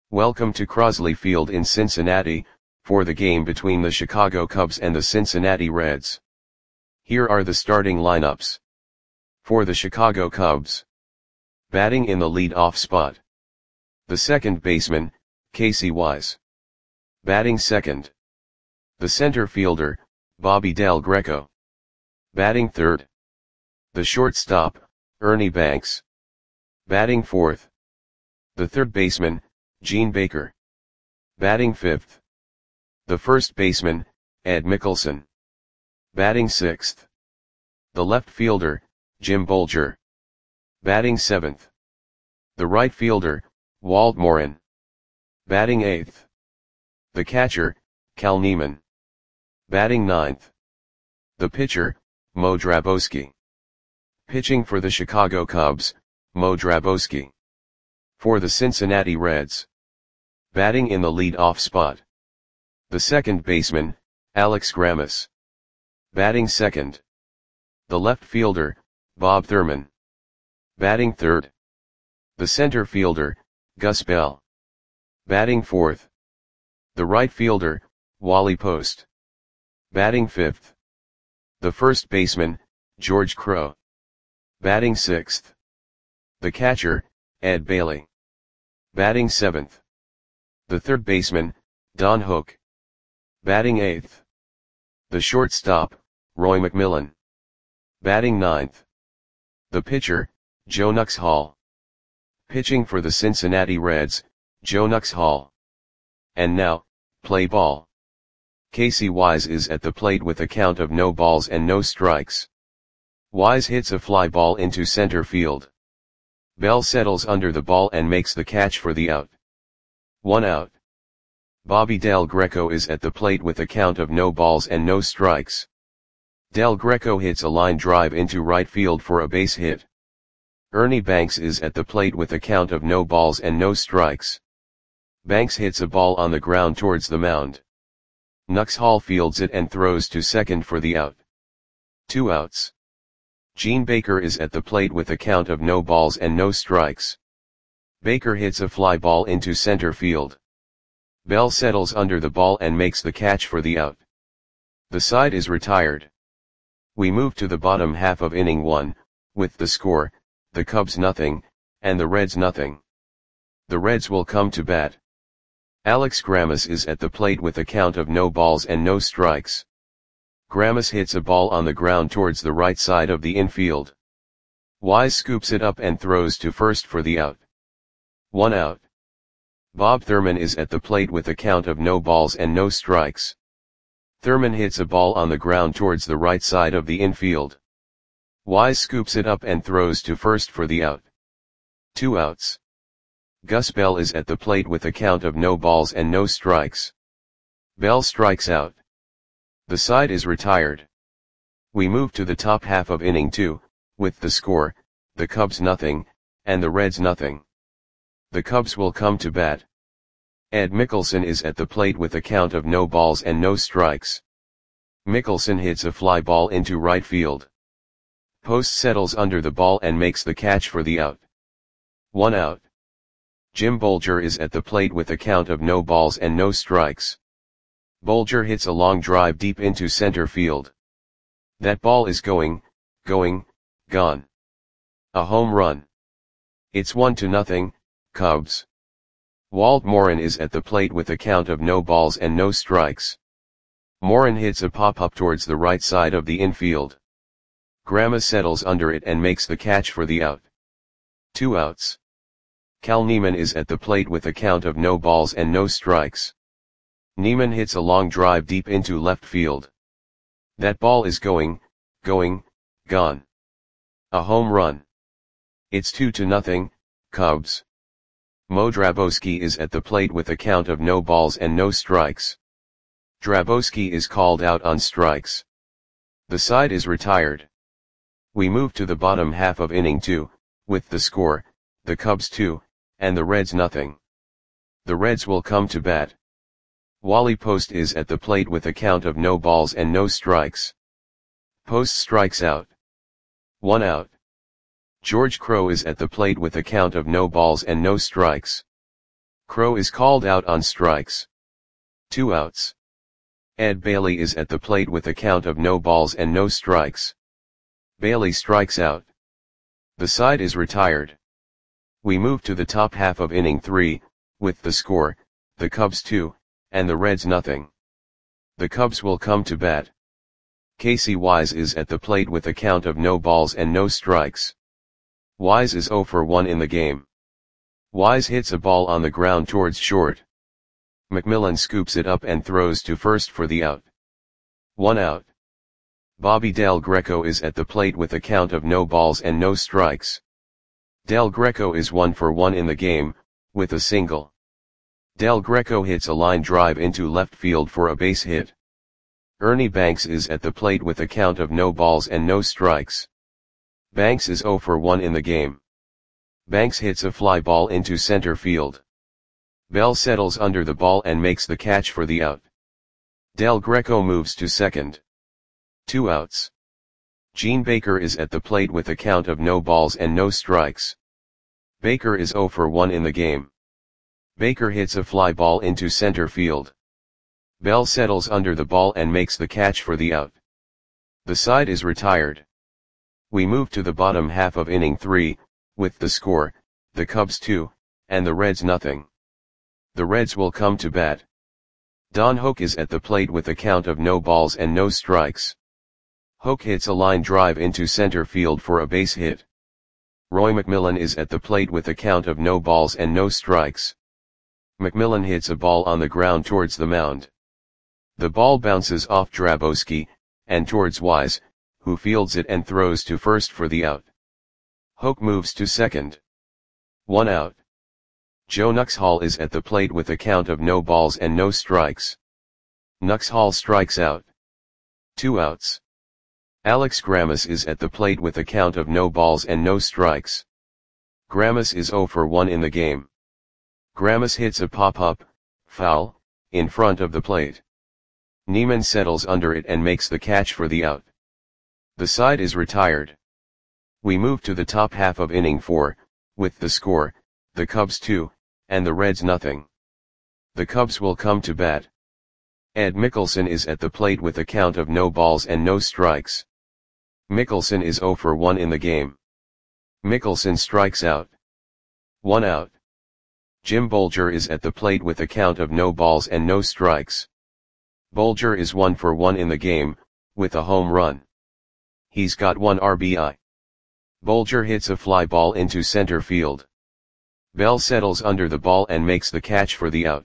Welcome to Crosley Field in Cincinnati, for the game between the Chicago Cubs and the Cincinnati Reds. Here are the starting lineups. For the Chicago Cubs. Batting in the lead-off spot. The second baseman, Casey Wise. Batting second. The center fielder, Bobby Del Greco. Batting third. The shortstop, Ernie Banks. Batting fourth. The third baseman, Gene Baker. Batting fifth. The first baseman, Ed Mickelson. Batting sixth. The left fielder, Jim Bolger. Batting seventh. The right fielder, Walt Morin. Batting eighth. The catcher, Cal Neiman. Batting ninth. The pitcher, Mo Drabowski. Pitching for the Chicago Cubs, Mo Drabowski. For the Cincinnati Reds. Batting in the lead-off spot. The second baseman, Alex Grammas. Batting second. The left fielder, Bob Thurman. Batting third. The center fielder, Gus Bell. Batting fourth. The right fielder, Wally Post. Batting fifth. The first baseman, George Crowe. Batting sixth. The catcher, Ed Bailey. Batting seventh. The third baseman, Don Hook. Batting eighth. The shortstop, Roy McMillan. Batting ninth. The pitcher, Joe Nuxhall. Pitching for the Cincinnati Reds, Joe Nuxhall. And now, play ball. Casey Wise is at the plate with a count of no balls and no strikes. Wise hits a fly ball into center field. Bell settles under the ball and makes the catch for the out. 1 out. Bobby Del Greco is at the plate with a count of no balls and no strikes. Del Greco hits a line drive into right field for a base hit. Ernie Banks is at the plate with a count of no balls and no strikes. Banks hits a ball on the ground towards the mound. Nuxhall fields it and throws to second for the out. 2 outs. Gene Baker is at the plate with a count of no balls and no strikes. Baker hits a fly ball into center field. Bell settles under the ball and makes the catch for the out. The side is retired. We move to the bottom half of inning 1, with the score, the Cubs nothing, and the Reds nothing. The Reds will come to bat. Alex Grammas is at the plate with a count of no balls and no strikes. Grammas hits a ball on the ground towards the right side of the infield. Wise scoops it up and throws to first for the out. 1 out. Bob Thurman is at the plate with a count of no balls and no strikes. Thurman hits a ball on the ground towards the right side of the infield. Wise scoops it up and throws to first for the out. 2 outs. Gus Bell is at the plate with a count of no balls and no strikes. Bell strikes out. The side is retired. We move to the top half of inning 2, with the score, the Cubs nothing, and the Reds nothing. The Cubs will come to bat. Ed Mickelson is at the plate with a count of no balls and no strikes. Mickelson hits a fly ball into right field. Post settles under the ball and makes the catch for the out. 1 out. Jim Bolger is at the plate with a count of no balls and no strikes. Bolger hits a long drive deep into center field. That ball is gone. A home run. It's 1-0, Cubs. Walt Morin is at the plate with a count of no balls and no strikes. Morin hits a pop-up towards the right side of the infield. Grammas settles under it and makes the catch for the out. 2 outs. Cal Neiman is at the plate with a count of no balls and no strikes. Neiman hits a long drive deep into left field. That ball is gone. A home run. It's 2-0, Cubs. Mo Drabowski is at the plate with a count of no balls and no strikes. Drabowski is called out on strikes. The side is retired. We move to the bottom half of inning 2, with the score, the Cubs 2, and the Reds nothing. The Reds will come to bat. Wally Post is at the plate with a count of no balls and no strikes. Post strikes out. 1 out. George Crowe is at the plate with a count of no balls and no strikes. Crowe is called out on strikes. 2 outs. Ed Bailey is at the plate with a count of no balls and no strikes. Bailey strikes out. The side is retired. We move to the top half of inning 3, with the score, the Cubs 2, and the Reds nothing. The Cubs will come to bat. Casey Wise is at the plate with a count of no balls and no strikes. Wise is 0 for 1 in the game. Wise hits a ball on the ground towards short. McMillan scoops it up and throws to first for the out. 1 out. Bobby Del Greco is at the plate with a count of no balls and no strikes. Del Greco is 1 for 1 in the game, with a single. Del Greco hits a line drive into left field for a base hit. Ernie Banks is at the plate with a count of no balls and no strikes. Banks is 0 for 1 in the game. Banks hits a fly ball into center field. Bell settles under the ball and makes the catch for the out. Del Greco moves to second. 2 outs. Gene Baker is at the plate with a count of no balls and no strikes. Baker is 0 for 1 in the game. Baker hits a fly ball into center field. Bell settles under the ball and makes the catch for the out. The side is retired. We move to the bottom half of inning 3, with the score, the Cubs 2, and the Reds nothing. The Reds will come to bat. Don Hoak is at the plate with a count of no balls and no strikes. Hoak hits a line drive into center field for a base hit. Roy McMillan is at the plate with a count of no balls and no strikes. McMillan hits a ball on the ground towards the mound. The ball bounces off Drabowski, and towards Wise, who fields it and throws to first for the out. Hoak moves to second. 1 out. Joe Nuxhall is at the plate with a count of no balls and no strikes. Nuxhall strikes out. 2 outs. Alex Grammas is at the plate with a count of no balls and no strikes. Grammas is 0 for 1 in the game. Grammas hits a pop-up, foul, in front of the plate. Neiman settles under it and makes the catch for the out. The side is retired. We move to the top half of inning 4, with the score, the Cubs 2, and the Reds nothing. The Cubs will come to bat. Ed Mickelson is at the plate with a count of no balls and no strikes. Mickelson is 0 for 1 in the game. Mickelson strikes out. 1 out. Jim Bolger is at the plate with a count of no balls and no strikes. Bolger is 1 for 1 in the game, with a home run. He's got 1 RBI. Bolger hits a fly ball into center field. Bell settles under the ball and makes the catch for the out.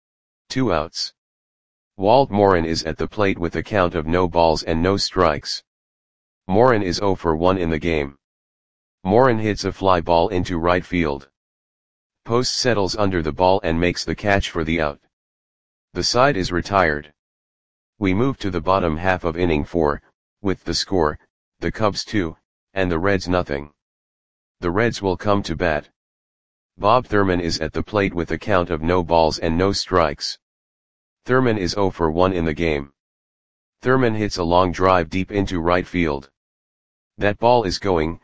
2 outs. Walt Morin is at the plate with a count of no balls and no strikes. Morin is 0 for 1 in the game. Morin hits a fly ball into right field. Post settles under the ball and makes the catch for the out. The side is retired. We move to the bottom half of inning 4, with the score, the Cubs 2, and the Reds nothing. The Reds will come to bat. Bob Thurman is at the plate with a count of no balls and no strikes. Thurman is 0 for 1 in the game. Thurman hits a long drive deep into right field. That ball is gone.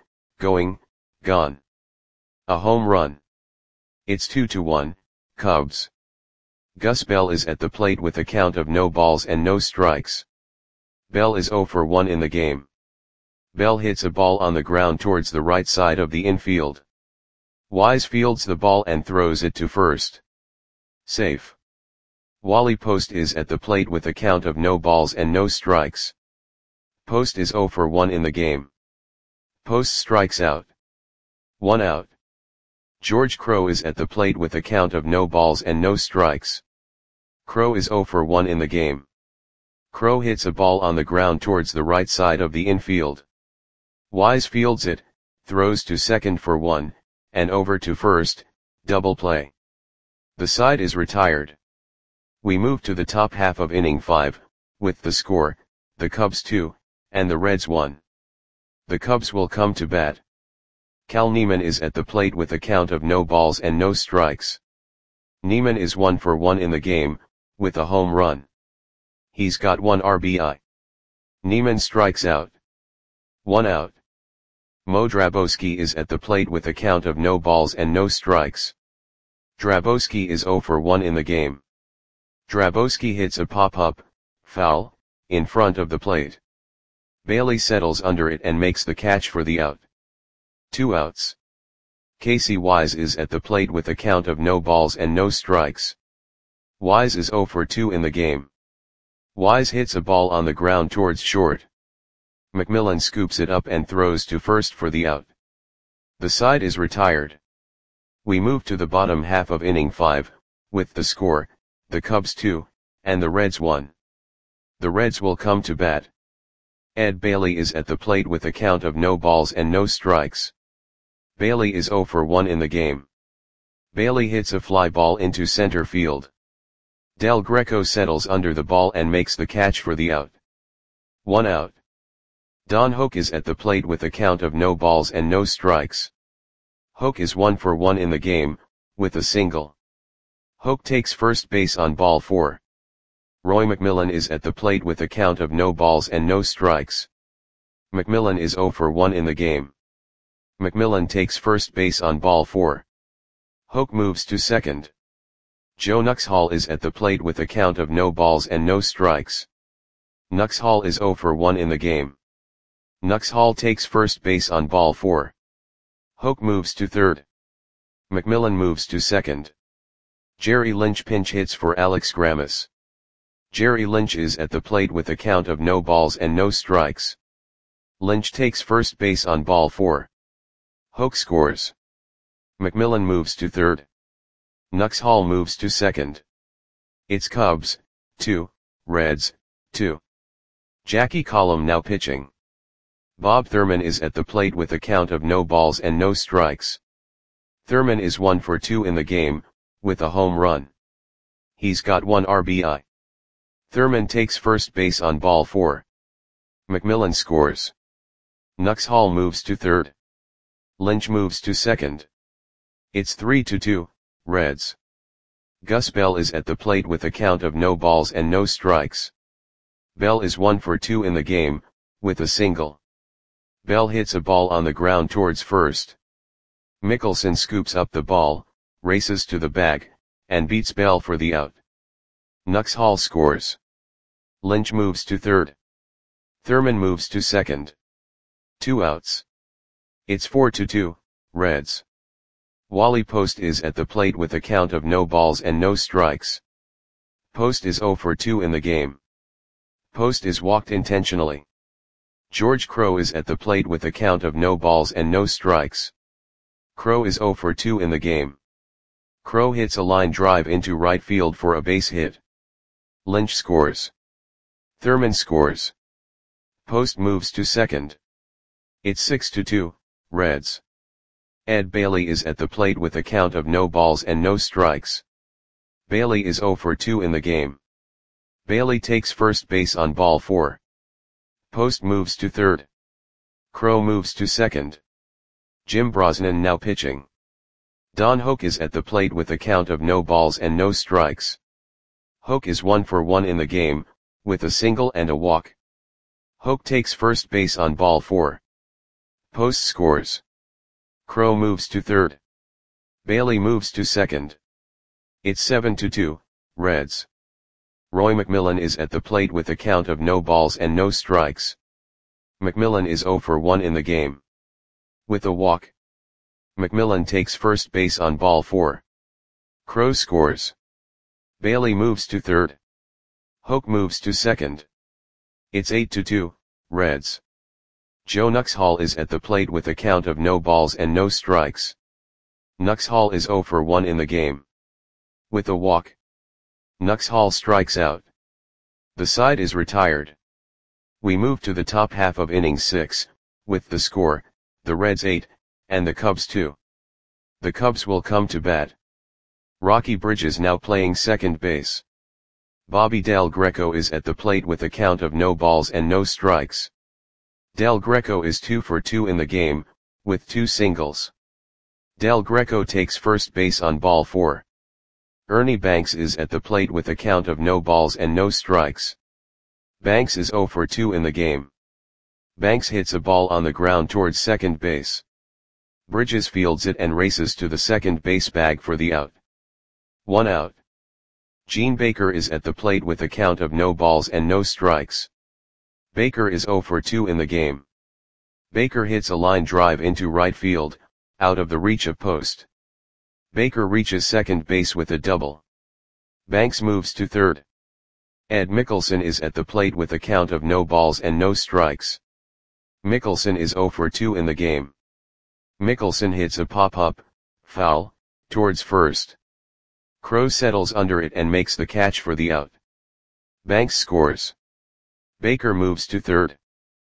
A home run. It's 2-1, Cubs. Gus Bell is at the plate with a count of no balls and no strikes. Bell is 0 for 1 in the game. Bell hits a ball on the ground towards the right side of the infield. Wise fields the ball and throws it to first. Safe. Wally Post is at the plate with a count of no balls and no strikes. Post is 0 for 1 in the game. Post strikes out. 1 out. George Crowe is at the plate with a count of no balls and no strikes. Crowe is 0 for 1 in the game. Crowe hits a ball on the ground towards the right side of the infield. Wise fields it, throws to second for 1, and over to first, double play. The side is retired. We move to the top half of inning 5, with the score, the Cubs 2, and the Reds 1. The Cubs will come to bat. Cal Neiman is at the plate with a count of no balls and no strikes. Neiman is 1 for 1 in the game, with a home run. He's got 1 RBI. Neiman strikes out. 1 out. Mo Drabowski is at the plate with a count of no balls and no strikes. Drabowski is 0 for 1 in the game. Drabowski hits a pop-up, foul, in front of the plate. Bailey settles under it and makes the catch for the out. 2 outs. Casey Wise is at the plate with a count of no balls and no strikes. Wise is 0 for 2 in the game. Wise hits a ball on the ground towards short. McMillan scoops it up and throws to first for the out. The side is retired. We move to the bottom half of inning 5, with the score, the Cubs 2, and the Reds 1. The Reds will come to bat. Ed Bailey is at the plate with a count of no balls and no strikes. Bailey is 0 for 1 in the game. Bailey hits a fly ball into center field. Del Greco settles under the ball and makes the catch for the out. 1 out. Don Hoke is at the plate with a count of no balls and no strikes. Hoke is 1 for 1 in the game, with a single. Hoke takes first base on ball 4. Roy McMillan is at the plate with a count of no balls and no strikes. McMillan is 0 for 1 in the game. McMillan takes first base on ball 4. Hoke moves to second. Joe Nuxhall is at the plate with a count of no balls and no strikes. Nuxhall is 0 for 1 in the game. Nuxhall takes first base on ball 4. Hoke moves to third. McMillan moves to second. Jerry Lynch pinch hits for Alex Grammas. Jerry Lynch is at the plate with a count of no balls and no strikes. Lynch takes first base on ball 4. Hoke scores. McMillan moves to third. Nuxhall moves to second. It's Cubs, 2, Reds, 2. Jackie Collum now pitching. Bob Thurman is at the plate with a count of no balls and no strikes. Thurman is 1 for 2 in the game, with a home run. He's got 1 RBI. Thurman takes first base on ball 4. McMillan scores. Nuxhall moves to third. Lynch moves to second. It's 3-2, Reds. Gus Bell is at the plate with a count of no balls and no strikes. Bell is 1 for 2 in the game, with a single. Bell hits a ball on the ground towards first. Mickelson scoops up the ball, races to the bag, and beats Bell for the out. Nuxhall scores. Lynch moves to third. Thurman moves to second. 2 outs. It's 4-2, Reds. Wally Post is at the plate with a count of no balls and no strikes. Post is 0 for 2 in the game. Post is walked intentionally. George Crowe is at the plate with a count of no balls and no strikes. Crowe is 0 for 2 in the game. Crowe hits a line drive into right field for a base hit. Lynch scores. Thurman scores. Post moves to second. It's 6-2, Reds. Ed Bailey is at the plate with a count of no balls and no strikes. Bailey is 0 for 2 in the game. Bailey takes first base on ball 4. Post moves to third. Crowe moves to second. Jim Brosnan now pitching. Don Hoke is at the plate with a count of no balls and no strikes. Hoke is 1 for 1 in the game, with a single and a walk. Hoke takes first base on ball 4. Post scores. Crowe moves to third. Bailey moves to second. It's 7-2, Reds. Roy McMillan is at the plate with a count of no balls and no strikes. McMillan is 0 for 1 in the game. With a walk. McMillan takes first base on ball 4. Crowe scores. Bailey moves to third. Hoke moves to second. It's 8-2, Reds. Joe Nuxhall is at the plate with a count of no balls and no strikes. Nuxhall is 0 for 1 in the game. With a walk. Nuxhall strikes out. The side is retired. We move to the top half of inning 6, with the score, the Reds 8, and the Cubs 2. The Cubs will come to bat. Rocky Bridges now playing second base. Bobby Del Greco is at the plate with a count of no balls and no strikes. Del Greco is 2 for 2 in the game, with 2 singles. Del Greco takes first base on ball 4. Ernie Banks is at the plate with a count of no balls and no strikes. Banks is 0 for 2 in the game. Banks hits a ball on the ground towards second base. Bridges fields it and races to the second base bag for the out. 1 out. Gene Baker is at the plate with a count of no balls and no strikes. Baker is 0 for 2 in the game. Baker hits a line drive into right field, out of the reach of post. Baker reaches second base with a double. Banks moves to third. Ed Mickelson is at the plate with a count of no balls and no strikes. Mickelson is 0 for 2 in the game. Mickelson hits a pop-up, foul, towards first. Crowe settles under it and makes the catch for the out. Banks scores. Baker moves to third.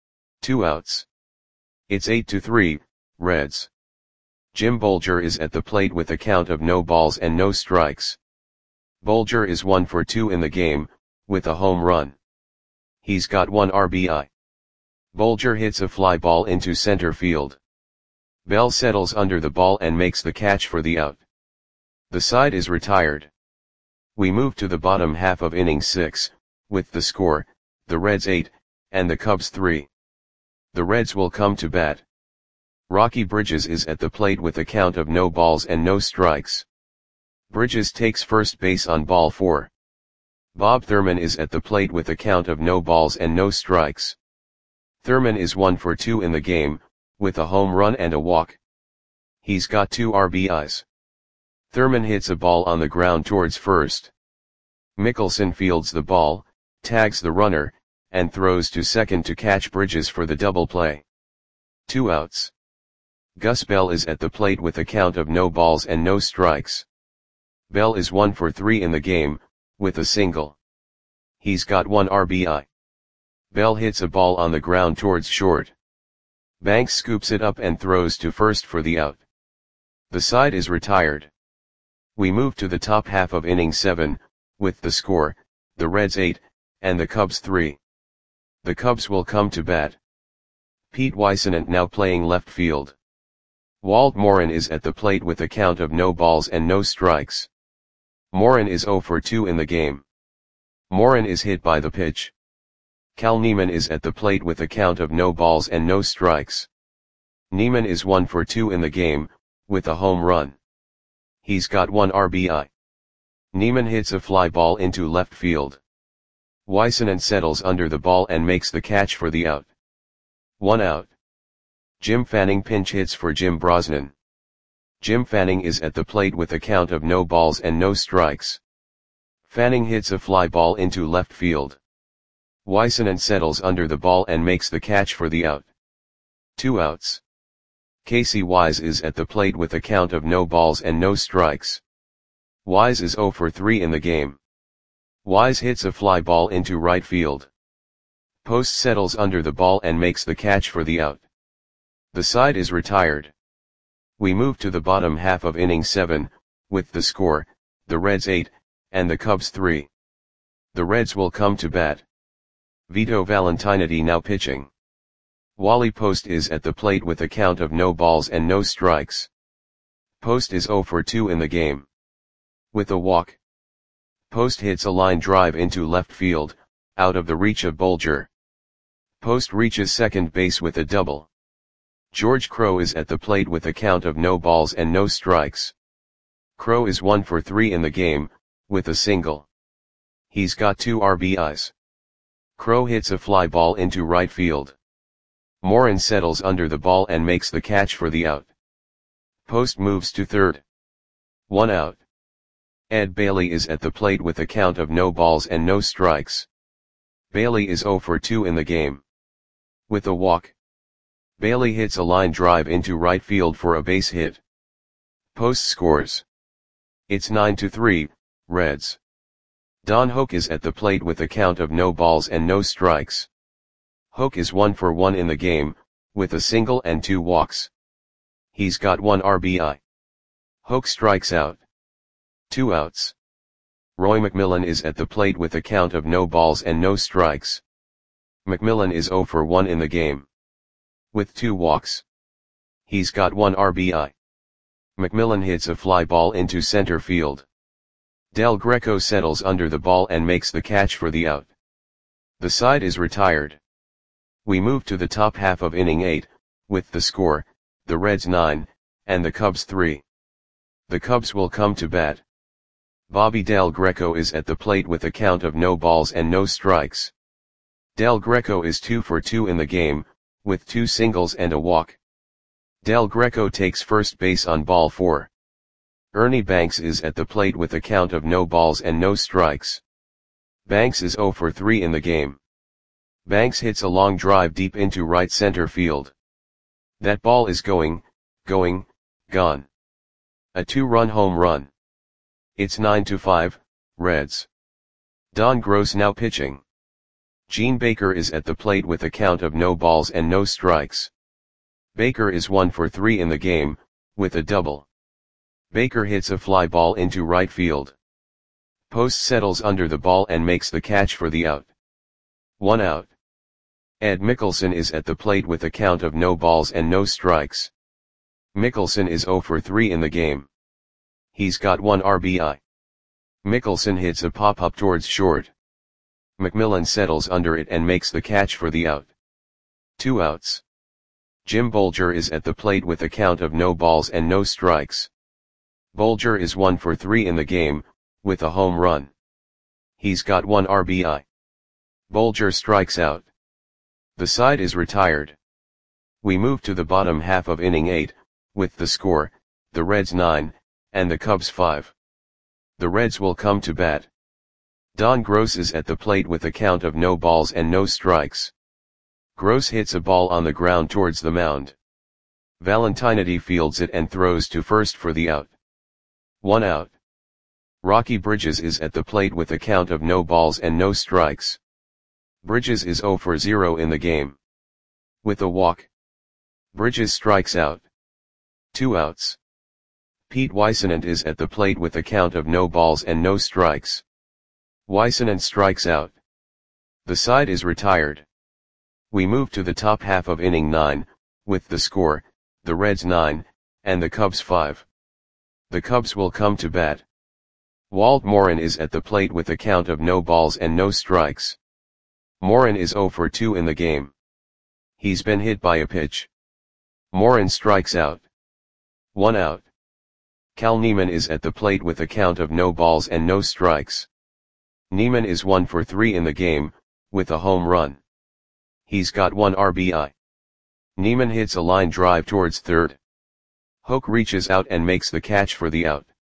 2 outs. It's 8-3, Reds. Jim Bolger is at the plate with a count of no balls and no strikes. Bolger is 1 for 2 in the game, with a home run. He's got 1 RBI. Bolger hits a fly ball into center field. Bell settles under the ball and makes the catch for the out. The side is retired. We move to the bottom half of inning 6, with the score, the Reds 8, and the Cubs 3. The Reds will come to bat. Rocky Bridges is at the plate with a count of no balls and no strikes. Bridges takes first base on ball 4. Bob Thurman is at the plate with a count of no balls and no strikes. Thurman is 1 for 2 in the game, with a home run and a walk. He's got 2 RBIs. Thurman hits a ball on the ground towards first. Mickelson fields the ball, tags the runner, and throws to second to catch Bridges for the double play. 2 outs. Gus Bell is at the plate with a count of no balls and no strikes. Bell is 1 for 3 in the game, with a single. He's got 1 RBI. Bell hits a ball on the ground towards short. Banks scoops it up and throws to first for the out. The side is retired. We move to the top half of inning 7, with the score, the Reds 8, and the Cubs 3. The Cubs will come to bat. Pete Weissenant now playing left field. Walt Morin is at the plate with a count of no balls and no strikes. Morin is 0 for 2 in the game. Morin is hit by the pitch. Cal Neiman is at the plate with a count of no balls and no strikes. Neiman is 1 for 2 in the game, with a home run. He's got 1 RBI. Neiman hits a fly ball into left field. Weissenant settles under the ball and makes the catch for the out. 1 out. Jim Fanning pinch hits for Jim Brosnan. Jim Fanning is at the plate with a count of no balls and no strikes. Fanning hits a fly ball into left field. Weissenant settles under the ball and makes the catch for the out. 2 outs. Casey Wise is at the plate with a count of no balls and no strikes. Wise is 0 for 3 in the game. Wise hits a fly ball into right field. Post settles under the ball and makes the catch for the out. The side is retired. We move to the bottom half of inning 7, with the score, the Reds 8, and the Cubs 3. The Reds will come to bat. Vito Valentinetti now pitching. Wally Post is at the plate with a count of no balls and no strikes. Post is 0 for 2 in the game. With a walk. Post hits a line drive into left field, out of the reach of Bolger. Post reaches second base with a double. George Crowe is at the plate with a count of no balls and no strikes. Crowe is 1 for 3 in the game, with a single. He's got 2 RBIs. Crowe hits a fly ball into right field. Morin settles under the ball and makes the catch for the out. Post moves to third. 1 out. Ed Bailey is at the plate with a count of no balls and no strikes. Bailey is 0 for 2 in the game. With a walk. Bailey hits a line drive into right field for a base hit. Post scores. It's 9-3, Reds. Don Hoke is at the plate with a count of no balls and no strikes. Hoke is 1 for 1 in the game, with a single and 2 walks. He's got 1 RBI. Hoke strikes out. 2 outs. Roy McMillan is at the plate with a count of no balls and no strikes. McMillan is 0 for 1 in the game. With 2 walks. He's got 1 RBI. McMillan hits a fly ball into center field. Del Greco settles under the ball and makes the catch for the out. The side is retired. We move to the top half of inning 8, with the score, the Reds 9, and the Cubs 3. The Cubs will come to bat. Bobby Del Greco is at the plate with a count of no balls and no strikes. Del Greco is 2 for 2 in the game, with 2 singles and a walk. Del Greco takes first base on ball 4. Ernie Banks is at the plate with a count of no balls and no strikes. Banks is 0 for 3 in the game. Banks hits a long drive deep into right center field. That ball is gone. A 2-run home run. It's 9-5, Reds. Don Gross now pitching. Gene Baker is at the plate with a count of no balls and no strikes. Baker is 1 for 3 in the game, with a double. Baker hits a fly ball into right field. Post settles under the ball and makes the catch for the out. 1 out. Ed Mickelson is at the plate with a count of no balls and no strikes. Mickelson is 0 for 3 in the game. He's got 1 RBI. Mickelson hits a pop-up towards short. McMillan settles under it and makes the catch for the out. 2 outs. Jim Bolger is at the plate with a count of no balls and no strikes. Bolger is 1 for 3 in the game, with a home run. He's got 1 RBI. Bolger strikes out. The side is retired. We move to the bottom half of inning 8, with the score, the Reds 9, and the Cubs 5. The Reds will come to bat. Don Gross is at the plate with a count of no balls and no strikes. Gross hits a ball on the ground towards the mound. Valentinity fields it and throws to first for the out. 1 out. Rocky Bridges is at the plate with a count of no balls and no strikes. Bridges is 0 for 0 in the game. With a walk. Bridges strikes out. 2 outs. Pete Weissenant is at the plate with a count of no balls and no strikes. Weissenant strikes out. The side is retired. We move to the top half of inning 9, with the score, the Reds 9, and the Cubs 5. The Cubs will come to bat. Walt Morin is at the plate with a count of no balls and no strikes. Morin is 0 for 2 in the game. He's been hit by a pitch. Morin strikes out. 1 out. Cal Neiman is at the plate with a count of no balls and no strikes. Neiman is 1 for 3 in the game, with a home run. He's got 1 RBI. Neiman hits a line drive towards third. Hoke reaches out and makes the catch for the out.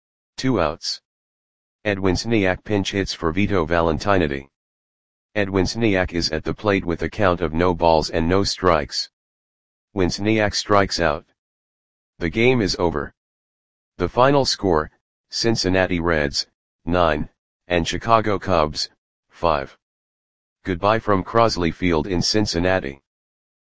2 outs. Edwin Sniak pinch hits for Vito Valentinity. Edwin Sniak is at the plate with a count of no balls and no strikes. Winsniak strikes out. The game is over. The final score, Cincinnati Reds, 9, and Chicago Cubs, 5. Goodbye from Crosley Field in Cincinnati.